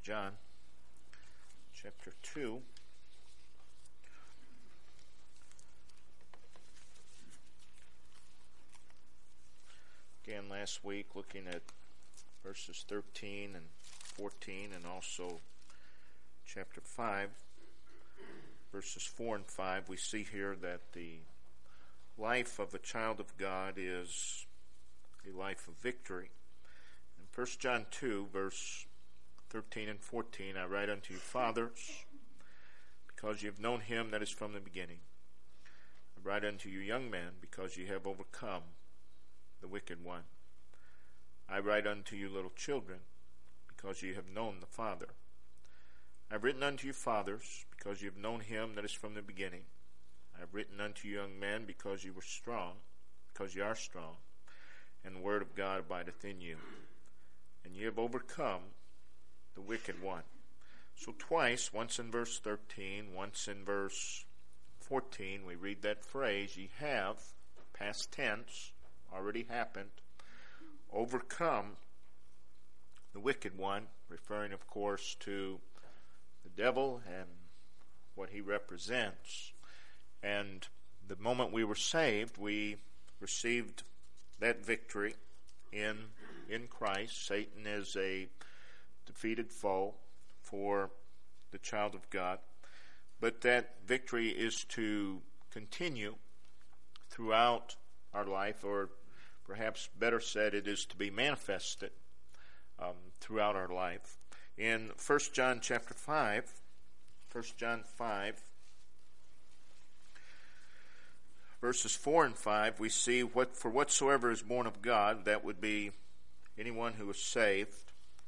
John chapter 2. Again, last week looking at verses 13 and 14 and also chapter 5, verses 4 and 5, we see here that the life of a child of God is a life of victory. In 1 John 2, verse 13 and 14, I write unto you, fathers, because ye have known him that is from the beginning. I write unto you, young men, because ye have overcome the wicked one. I write unto you, little children, because ye have known the Father. I have written unto you, fathers, because ye have known him that is from the beginning. I have written unto you, young men, because ye are strong, and the word of God abideth in you, and ye have overcome the wicked one. So twice, once in verse 13, once in verse 14, we read that phrase, ye have, past tense, already happened, overcome the wicked one, referring, of course, to the devil and what he represents. And the moment we were saved, we received that victory in Christ. Satan is a defeated foe for the child of God. But that victory is to continue throughout our life, or perhaps better said, it is to be manifested throughout our life. In 1 John chapter 5, 1 John 5, verses 4 and 5, we see for whatsoever is born of God, that would be anyone who is saved,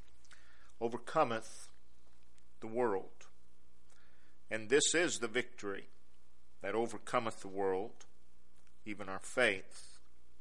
overcometh the world. And this is the victory that overcometh the world, even our faith.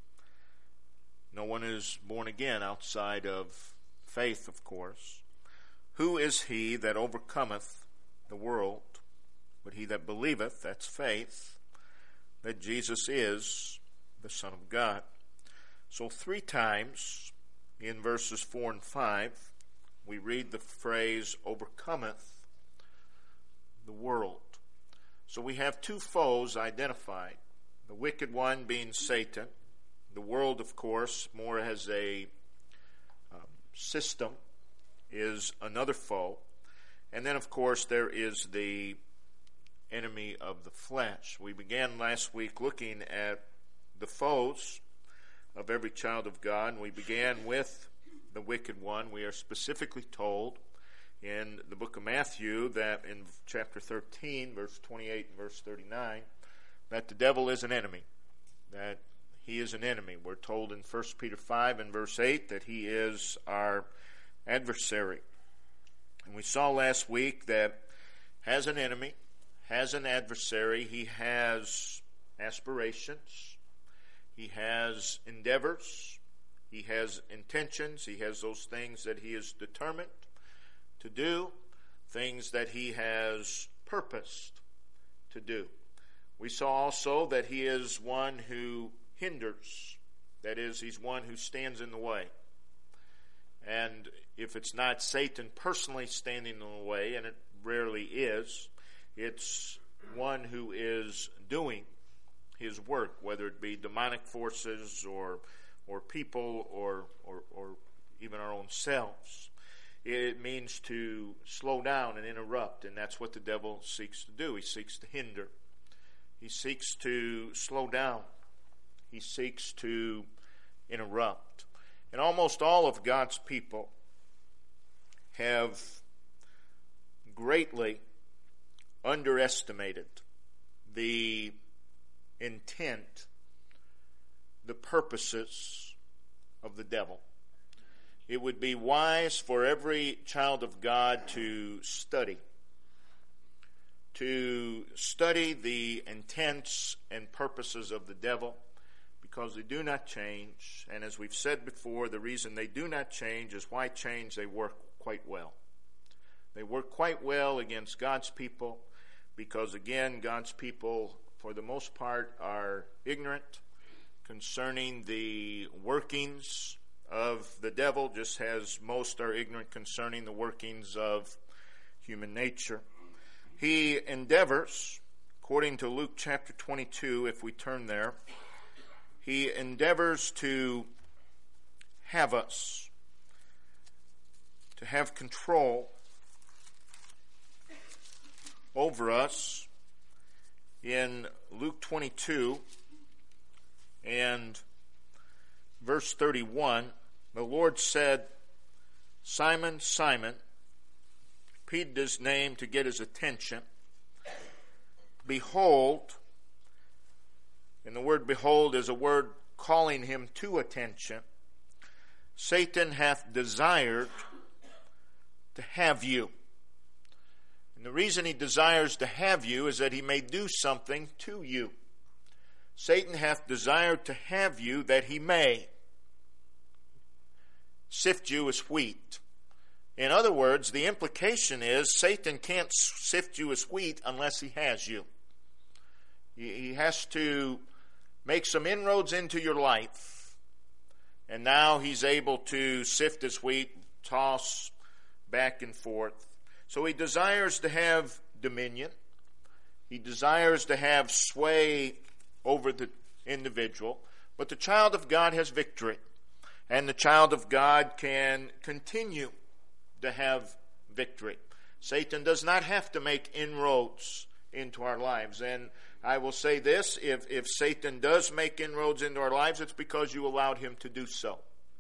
No one is born again outside of faith, of course. Who is he that overcometh the world? But he that believeth, that's faith, that Jesus is the Son of God. So 3 times in verses 4 and 5, we read the phrase, overcometh the world. So we have 2 foes identified. The wicked one being Satan. The world, of course, more as a system, is another foe. And then, of course, there is the enemy of the flesh. We began last week looking at the foes of every child of God, and we began with the wicked one. We are specifically told in the book of Matthew that in chapter 13, verse 28 and verse 39, that the devil is an enemy, that he is an enemy. We're told in 1 Peter 5 and verse 8 that he is our adversary. And we saw last week that as an enemy, has an adversary, he has aspirations, he has endeavors, he has intentions, he has those things that he is determined to do, things that he has purposed to do. We saw also that he is one who hinders, that is, he's one who stands in the way. And if it's not Satan personally standing in the way, and it rarely is, it's one who is doing his work, whether it be demonic forces or people or even our own selves. It means to slow down and interrupt, and that's what the devil seeks to do. He seeks to hinder. He seeks to slow down. He seeks to interrupt. And almost all of God's people have greatly underestimated the intent, the purposes of the devil. It would be wise for every child of God to study the intents and purposes of the devil, because they do not change. And as we've said before, the reason they do not change is why change? They work quite well. They work quite well against God's people because, again, God's people, for the most part, are ignorant concerning the workings of the devil, just as most are ignorant concerning the workings of human nature. He endeavors, according to Luke chapter 22, if we turn there, he endeavors to have us, to have control over us. In Luke 22 and verse 31, the Lord said, Simon, Simon, repeated his name to get his attention. Behold, and the word behold is a word calling him to attention. Satan hath desired to have you. And the reason he desires to have you is that he may do something to you. Satan hath desired to have you that he may sift you as wheat. In other words, the implication is Satan can't sift you as wheat unless he has you. He has to make some inroads into your life. And now he's able to sift as wheat, toss back and forth. So he desires to have dominion. He desires to have sway over the individual. But the child of God has victory. And the child of God can continue to have victory. Satan does not have to make inroads into our lives. And I will say this, if Satan does make inroads into our lives, it's because you allowed him to do so.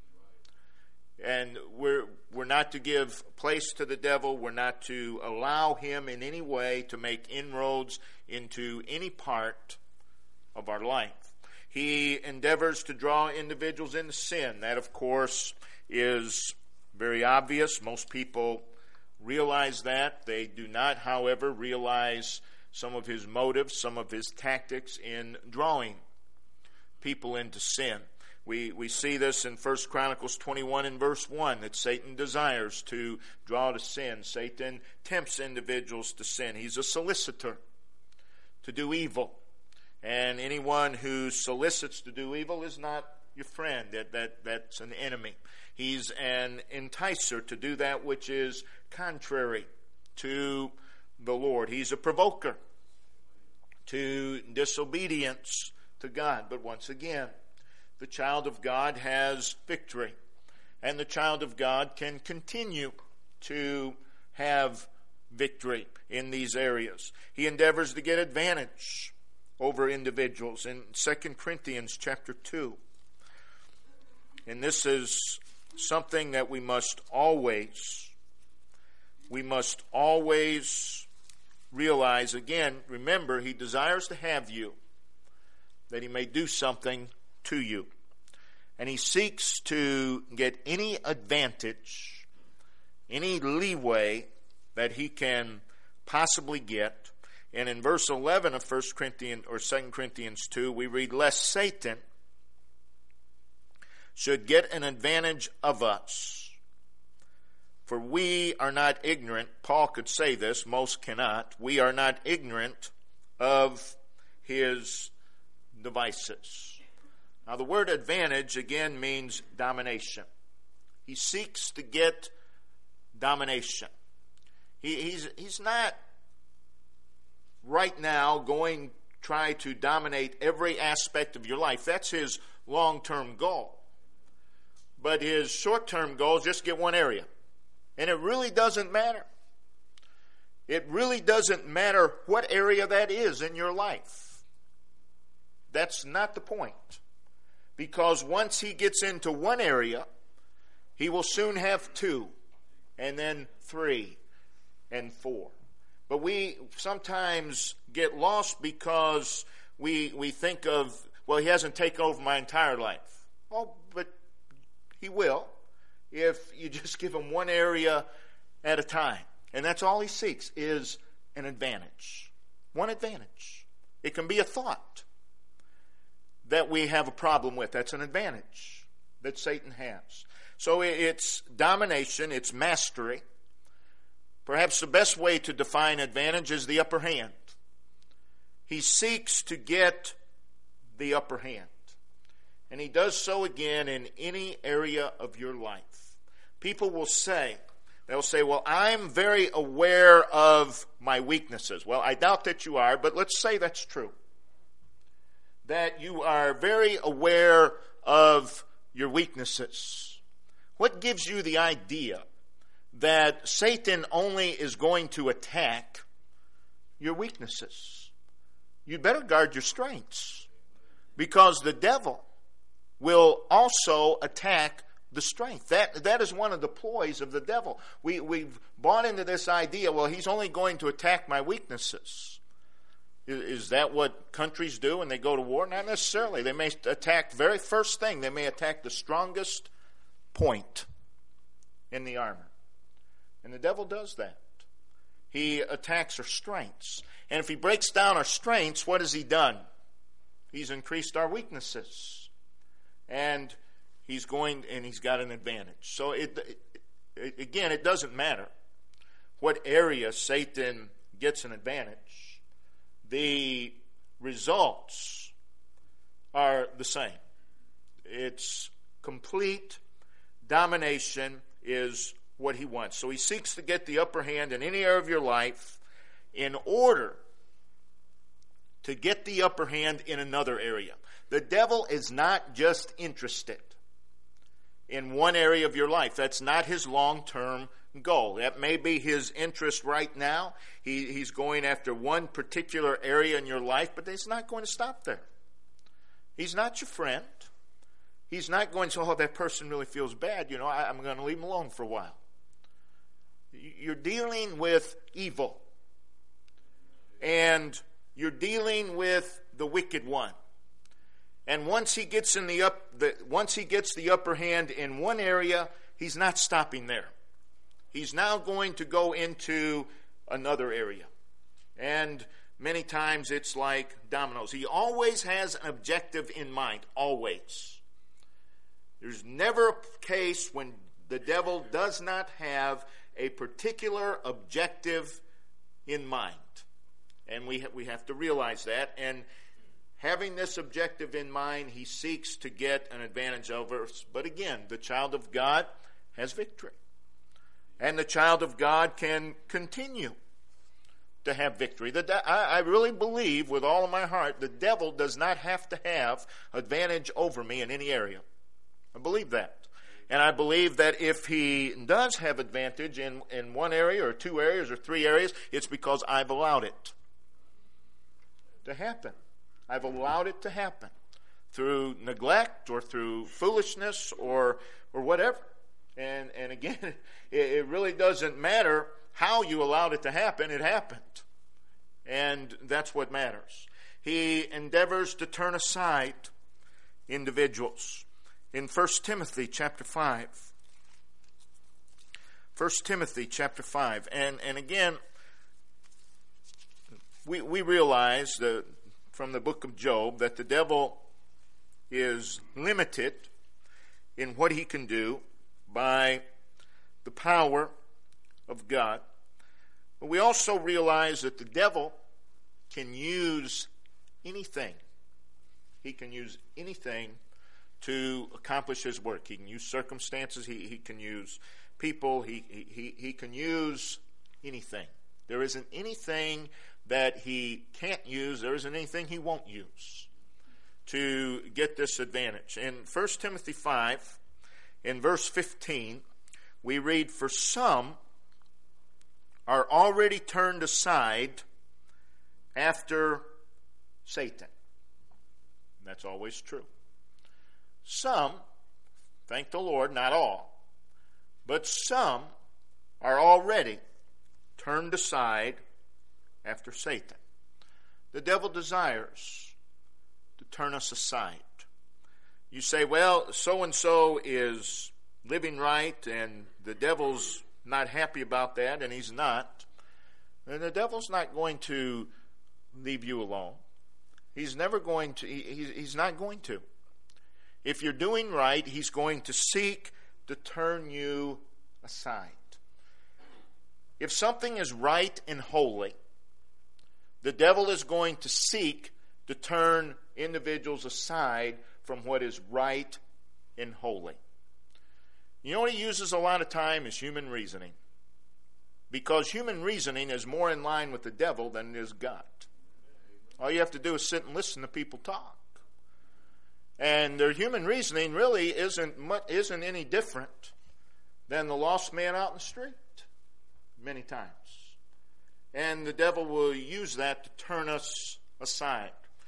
And we're not to give place to the devil. We're not to allow him in any way to make inroads into any part of our life. He endeavors to draw individuals into sin. That, of course, is very obvious. Most people realize that. They do not, however, realize some of his motives, some of his tactics in drawing people into sin. We see this in 1 Chronicles 21 and verse 1, that Satan desires to draw to sin. Satan tempts individuals to sin. He's a solicitor to do evil. And anyone who solicits to do evil is not your friend. That's an enemy. He's an enticer to do that which is contrary to the Lord. He's a provoker to disobedience to God. But once again, the child of God has victory. And the child of God can continue to have victory in these areas. He endeavors to get advantage over individuals in 2 Corinthians chapter 2. And this is something that we must always realize. Again, remember, he desires to have you, that he may do something to you. And he seeks to get any advantage, any leeway that he can possibly get. And in verse 11 of 2 Corinthians 2, we read, lest Satan should get an advantage of us. For we are not ignorant. Paul could say this, most cannot. We are not ignorant of his devices. Now, the word advantage, again, means domination. He seeks to get domination. He's not right now going to try to dominate every aspect of your life. That's his long-term goal. But his short-term goal is just get one area. And it really doesn't matter. It really doesn't matter what area that is in your life. That's not the point. Because once he gets into one area, he will soon have 2, and then 3, and 4. But we sometimes get lost because we think of, well, he hasn't taken over my entire life. Oh, but he will if you just give him one area at a time. And that's all he seeks, is an advantage. One advantage. It can be a thought that we have a problem with. That's an advantage that Satan has. So it's domination, it's mastery. Perhaps the best way to define advantage is the upper hand. He seeks to get the upper hand. And he does so again in any area of your life. People will say, they'll say, well, I'm very aware of my weaknesses. Well, I doubt that you are, but let's say that's true. That you are very aware of your weaknesses. What gives you the idea that Satan only is going to attack your weaknesses? You'd better guard your strengths, because the devil will also attack the strength. That is one of the ploys of the devil. We've bought into this idea, well, he's only going to attack my weaknesses. Is that what countries do when they go to war? Not necessarily. They may attack, very first thing, they may attack the strongest point in the armor. And the devil does that. He attacks our strengths. And if he breaks down our strengths, what has he done? He's increased our weaknesses. And he's got an advantage. So again, it doesn't matter what area Satan gets an advantage. The results are the same. It's complete domination is what he wants. So he seeks to get the upper hand in any area of your life in order to get the upper hand in another area. The devil is not just interested in one area of your life. That's not his long-term goal. That may be his interest right now. He's going after one particular area in your life, but he's not going to stop there. He's not your friend. He's not going to say, oh, that person really feels bad. I'm going to leave him alone for a while. You're dealing with evil. And you're dealing with the wicked one. And once he gets the upper hand in one area, he's not stopping there. He's now going to go into another area. And many times it's like dominoes. He always has an objective in mind, always. There's never a case when the devil does not have a particular objective in mind. And we have to realize that. And having this objective in mind, he seeks to get an advantage over us. But again, the child of God has victory. And the child of God can continue to have victory. I really believe with all of my heart, the devil does not have to have advantage over me in any area. I believe that. And I believe that if he does have advantage in one area or two areas or three areas, it's because I've allowed it to happen. I've allowed it to happen through neglect or through foolishness or whatever. And again, it really doesn't matter how you allowed it to happen. It happened. And that's what matters. He endeavors to turn aside individuals. In 1 Timothy chapter 5. 1 Timothy chapter 5. And again, we realize that from the book of Job that the devil is limited in what he can do by the power of God. But we also realize that the devil can use anything. He can use anything to accomplish his work. He can use circumstances. He can use people. He can use anything. There isn't anything that he can't use. There isn't anything he won't use to get this advantage. In 1 Timothy 5, in verse 15, we read, "For some are already turned aside after Satan." And that's always true. Some, thank the Lord, not all, but some are already turned aside after Satan. The devil desires to turn us aside. You say, well, so-and-so is living right and the devil's not happy about that, and he's not. And the devil's not going to leave you alone. He's never going to. He's not going to. If you're doing right, he's going to seek to turn you aside. If something is right and holy, the devil is going to seek to turn individuals aside from what is right and holy. You know what he uses a lot of time is human reasoning. Because human reasoning is more in line with the devil than it is God. All you have to do is sit and listen to people talk. And their human reasoning really isn't any different than the lost man out in the street many times. And the devil will use that to turn us aside.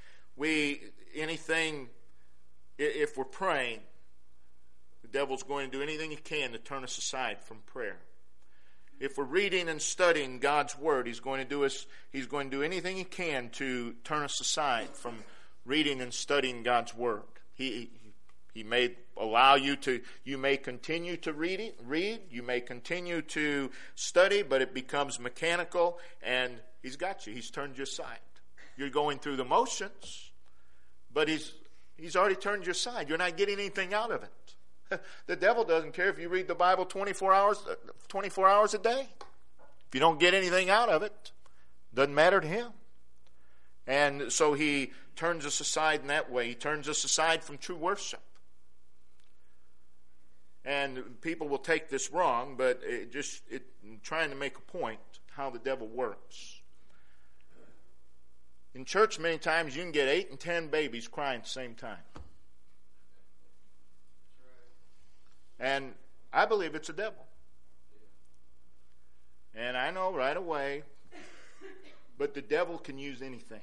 If we're praying, the devil's going to do anything he can to turn us aside from prayer. If we're reading and studying God's Word, he's going to do anything he can to turn us aside from reading and studying God's Word. He may allow you may continue to read, you may continue to study, but it becomes mechanical, and he's got you. He's turned you aside. You're going through the motions, but he's already turned you aside. You're not getting anything out of it. The devil doesn't care if you read the Bible 24 hours a day. If you don't get anything out of it, doesn't matter to him. And so he turns us aside in that way. He turns us aside from true worship. And people will take this wrong, but I'm trying to make a point how the devil works. In church, many times you can get 8 and 10 babies crying at the same time. And I believe it's a devil. And I know right away, but the devil can use anything.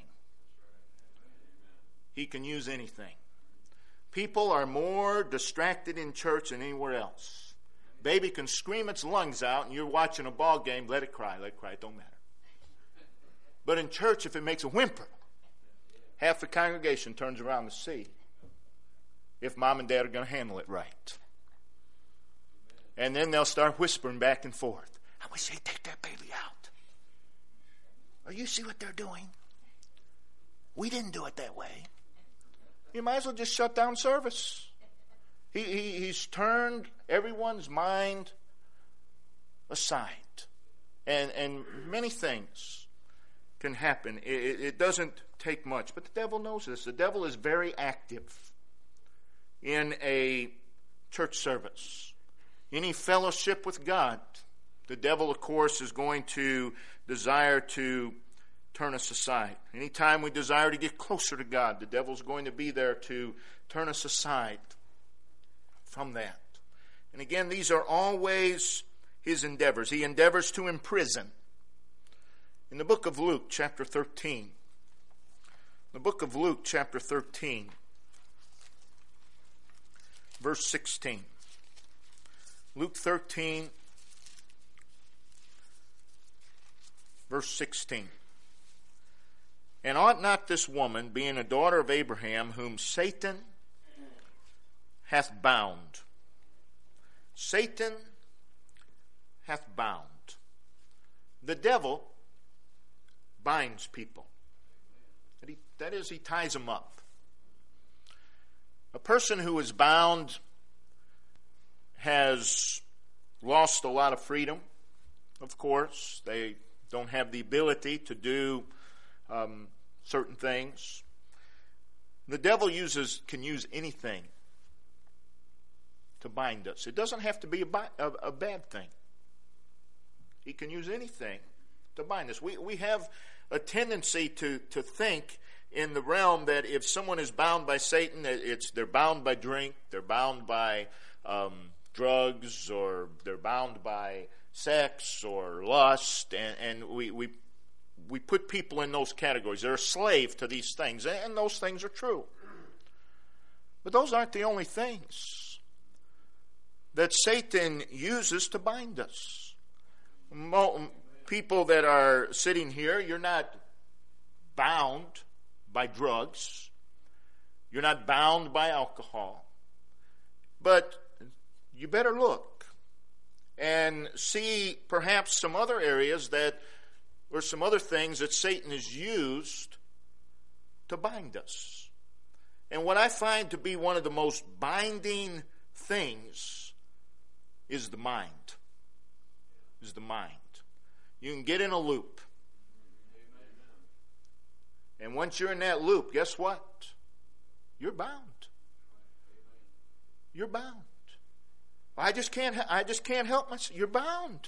He can use anything. People are more distracted in church than anywhere else. Baby can scream its lungs out, and you're watching a ball game, let it cry, it don't matter. But in church, if it makes a whimper, half the congregation turns around to see if mom and dad are going to handle it right. And then they'll start whispering back and forth. I wish they'd take that baby out. Or you see what they're doing? We didn't do it that way. You might as well just shut down service. He's turned everyone's mind aside. And many things can happen. It doesn't take much. But the devil knows this. The devil is very active in a church service. Any fellowship with God, the devil, of course, is going to desire to turn us aside. Anytime we desire to get closer to God, the devil's going to be there to turn us aside from that. And again, these are always his endeavors. He endeavors to imprison. In the book of Luke, chapter 13, verse 16. Luke 13, verse 16. And ought not this woman, being a daughter of Abraham, whom Satan hath bound? Satan hath bound. The devil binds people. That is, he ties them up. A person who is bound has lost a lot of freedom, of course. They don't have the ability to do certain things. The devil can use anything to bind us. It doesn't have to be a bad thing. He can use anything to bind us. We have a tendency to think in the realm that if someone is bound by Satan, they're bound by drink, they're bound by drugs, or they're bound by sex or lust, and we put people in those categories. They're a slave to these things, and those things are true. But those aren't the only things that Satan uses to bind us. People that are sitting here, you're not bound by drugs. You're not bound by alcohol. But you better look and see perhaps some other areas or some other things that Satan has used to bind us. And what I find to be one of the most binding things is the mind. You can get in a loop. And once you're in that loop, guess what? You're bound. you're bound. I just can't help myself. You're bound.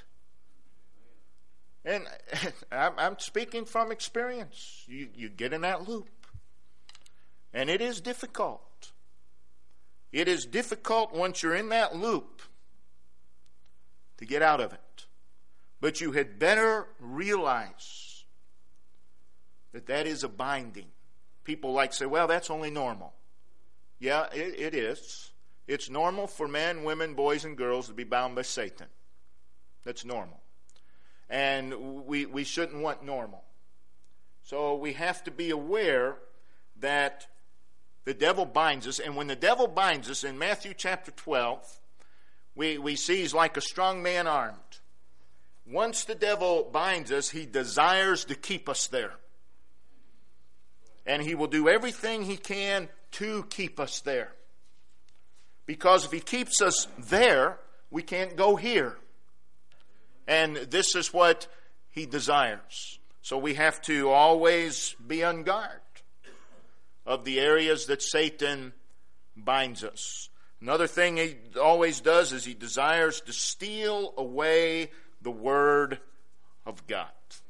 And I'm speaking from experience. You get in that loop. And it is difficult. It is difficult once you're in that loop to get out of it. But you had better realize that is a binding. People like to say, well, that's only normal. Yeah, it is. It's normal for men, women, boys, and girls to be bound by Satan. That's normal. And we shouldn't want normal. So we have to be aware that the devil binds us. And when the devil binds us, in Matthew chapter 12, we see he's like a strong man armed. Once the devil binds us, he desires to keep us there. And he will do everything he can to keep us there. Because if he keeps us there, we can't go here. And this is what he desires. So we have to always be on guard of the areas that Satan binds us. Another thing he always does is he desires to steal away the Word of God.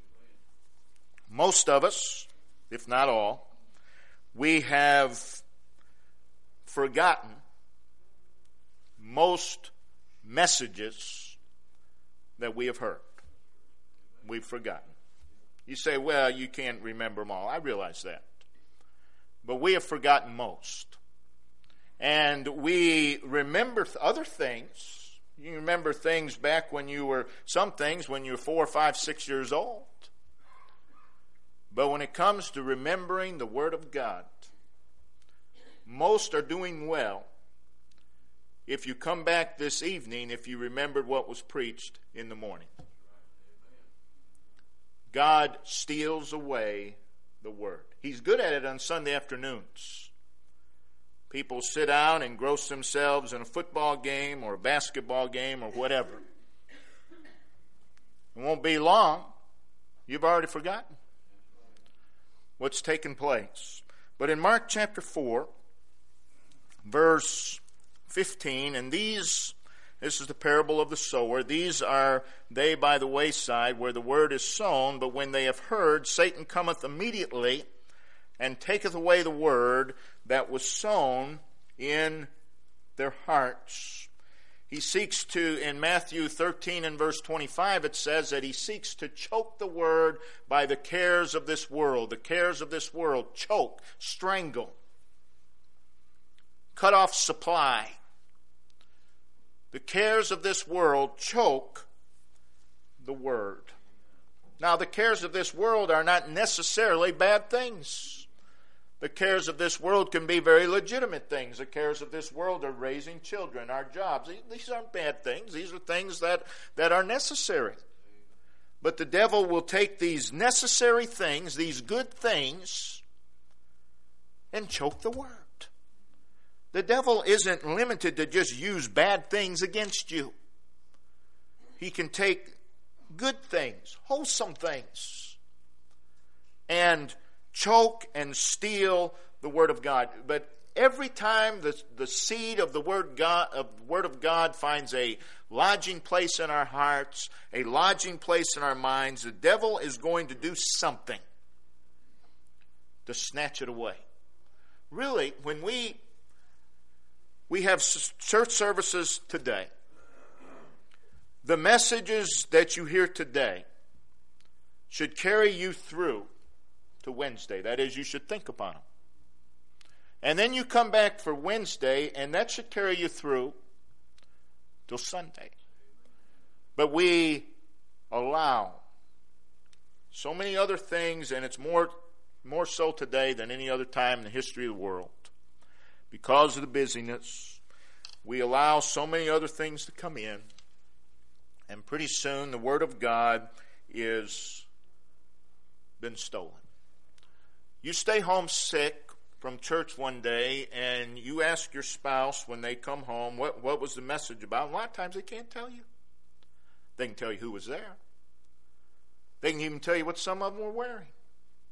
Most of us, if not all, we have forgotten most messages that we have heard. We've forgotten. You say, well, you can't remember them all. I realize that. But we have forgotten most. And we remember other things. You remember things back when you were, some things when you were 4, 5, 6 years old. But when it comes to remembering the Word of God, most are doing well if you come back this evening, if you remembered what was preached in the morning. God steals away the Word. He's good at it on Sunday afternoons. People sit down and engross themselves in a football game or a basketball game or whatever. It won't be long. You've already forgotten what's taken place. But in Mark chapter 4, verse 15, and this is the parable of the sower. These are they by the wayside where the word is sown, but when they have heard, Satan cometh immediately and taketh away the word that was sown in their hearts. He seeks to, in Matthew 13 and verse 25, it says that he seeks to choke the word by the cares of this world. The cares of this world, choke, strangle, cut off supply. The cares of this world choke the word. Now, the cares of this world are not necessarily bad things. The cares of this world can be very legitimate things. The cares of this world are raising children, our jobs. These aren't bad things. These are things that are necessary. But the devil will take these necessary things, these good things, and choke the word. The devil isn't limited to just use bad things against you. He can take good things, wholesome things, and choke and steal the Word of God. But every time the seed of the Word of God finds a lodging place in our hearts, a lodging place in our minds, the devil is going to do something to snatch it away. Really, when we have church services today, the messages that you hear today should carry you through to Wednesday. That is, you should think upon them. And then you come back for Wednesday, and that should carry you through till Sunday. But we allow so many other things, and it's more so today than any other time in the history of the world. Because of the busyness, we allow so many other things to come in, and pretty soon the Word of God is been stolen. You stay home sick from church one day, and you ask your spouse when they come home, what was the message about? And a lot of times they can't tell you. They can tell you who was there. They can even tell you what some of them were wearing.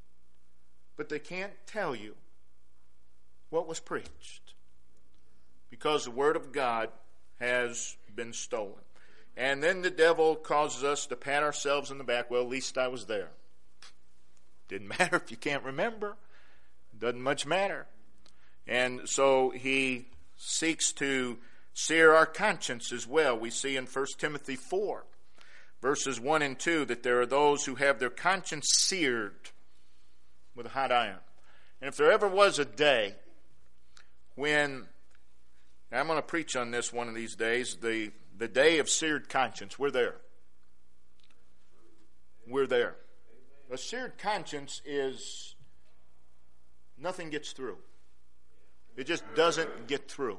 But they can't tell you what was preached, because the Word of God has been stolen. And then the devil causes us to pat ourselves in the back. Well, at least I was there. Didn't matter if you can't remember. Doesn't much matter. And so he seeks to sear our conscience as well. We see in 1 Timothy 4, verses 1 and 2, that there are those who have their conscience seared with a hot iron. And if there ever was a day when, and I'm going to preach on this one of these days, the day of seared conscience, we're there. We're there. A seared conscience is nothing gets through. It just doesn't get through.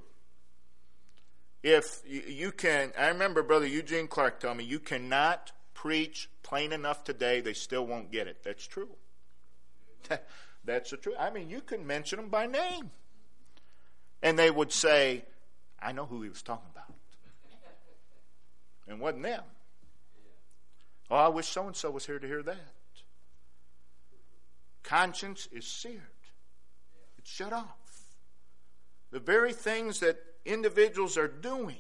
If you can, I remember Brother Eugene Clark told me, you cannot preach plain enough today, they still won't get it. That's true. That's the truth. I mean, you can mention them by name. And they would say, I know who he was talking about. And it wasn't them. Oh, I wish so-and-so was here to hear that. Conscience is seared. It's shut off. The very things that individuals are doing,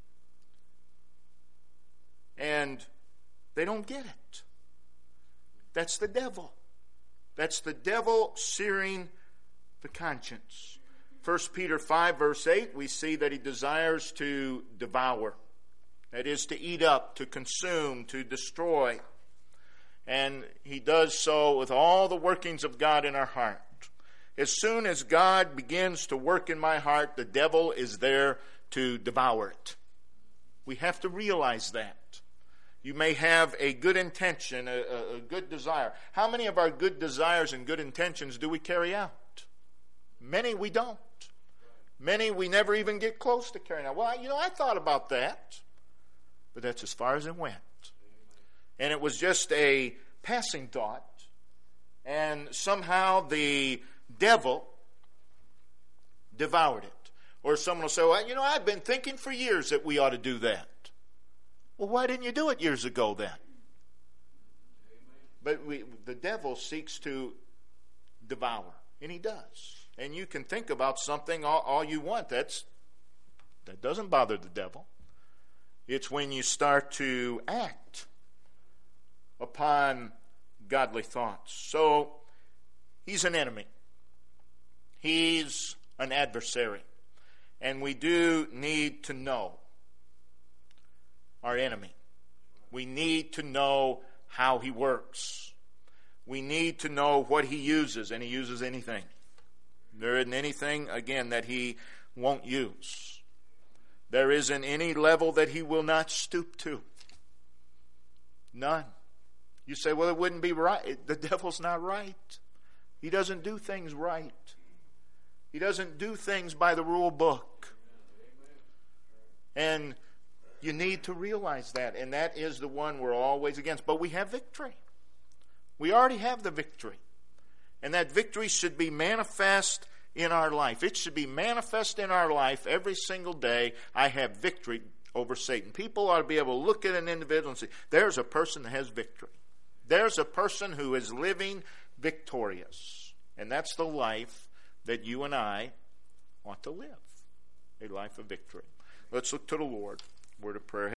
and they don't get it. That's the devil. That's the devil searing the conscience. 1 Peter 5, verse 8, we see that he desires to devour. That is, to eat up, to consume, to destroy. And he does so with all the workings of God in our heart. As soon as God begins to work in my heart, the devil is there to devour it. We have to realize that. You may have a good intention, a good desire. How many of our good desires and good intentions do we carry out? Many we don't. Many we never even get close to carrying out. Well, I thought about that. But that's as far as it went. And it was just a passing thought. And somehow the devil devoured it. Or someone will say, well, I've been thinking for years that we ought to do that. Well, why didn't you do it years ago then? But the devil seeks to devour. And he does. And you can think about something all you want. That doesn't bother the devil. It's when you start to act upon godly thoughts. So, he's an enemy. He's an adversary. And we do need to know our enemy. We need to know how he works. We need to know what he uses, and he uses anything. There isn't anything, again, that he won't use. There isn't any level that he will not stoop to. None. You say, well, it wouldn't be right. The devil's not right. He doesn't do things right. He doesn't do things by the rule book. And you need to realize that. And that is the one we're always against. But we have victory. We already have the victory. And that victory should be manifest in our life. It should be manifest in our life every single day. I have victory over Satan. People ought to be able to look at an individual and say, there's a person that has victory. There's a person who is living victorious. And that's the life that you and I ought to live. A life of victory. Let's look to the Lord. Word of prayer.